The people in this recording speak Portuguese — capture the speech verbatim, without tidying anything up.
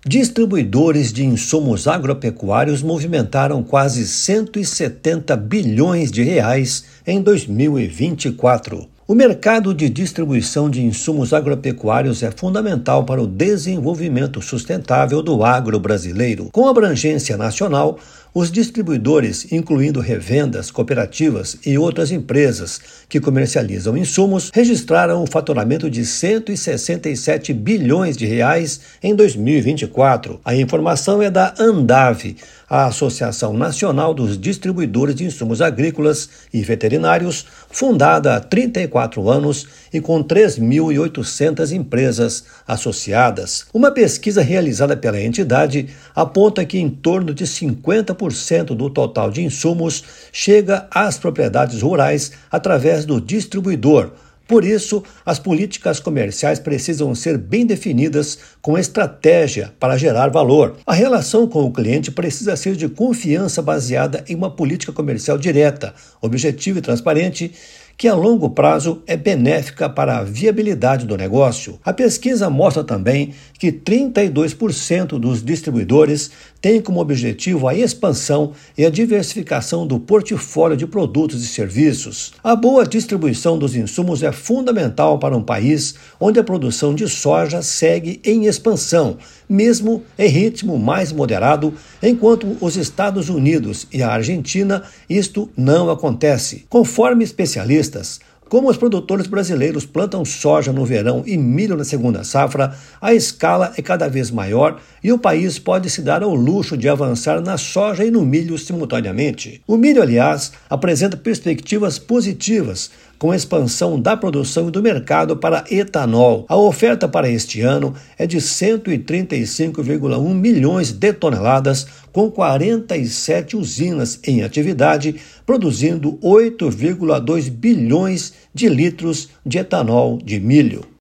Distribuidores de insumos agropecuários movimentaram quase cento e setenta bilhões de reais em dois mil e vinte e quatro. O mercado de distribuição de insumos agropecuários é fundamental para o desenvolvimento sustentável do agro brasileiro. Com abrangência nacional, os distribuidores, incluindo revendas, cooperativas e outras empresas que comercializam insumos, registraram um faturamento de cento e sessenta e sete bilhões de reais em dois mil e vinte e quatro. A informação é da ANDAV, a Associação Nacional dos Distribuidores de Insumos Agrícolas e Veterinários, fundada há trinta e quatro anos e com três mil e oitocentas empresas associadas. Uma pesquisa realizada pela entidade aponta que em torno de cinquenta por cento do total de insumos chega às propriedades rurais através do distribuidor. Por isso, as políticas comerciais precisam ser bem definidas com estratégia para gerar valor. A relação com o cliente precisa ser de confiança baseada em uma política comercial direta, objetiva e transparente, que a longo prazo é benéfica para a viabilidade do negócio. A pesquisa mostra também que trinta e dois por cento dos distribuidores têm como objetivo a expansão e a diversificação do portfólio de produtos e serviços. A boa distribuição dos insumos é fundamental para um país onde a produção de soja segue em expansão, mesmo em ritmo mais moderado, enquanto os Estados Unidos e a Argentina isto não acontece. Conforme especialistas, como os produtores brasileiros plantam soja no verão e milho na segunda safra, a escala é cada vez maior e o país pode se dar ao luxo de avançar na soja e no milho simultaneamente. O milho, aliás, apresenta perspectivas positivas, com a expansão da produção e do mercado para etanol. A oferta para este ano é de cento e trinta e cinco vírgula um milhões de toneladas, com quarenta e sete usinas em atividade, produzindo oito vírgula dois bilhões de litros de etanol de milho.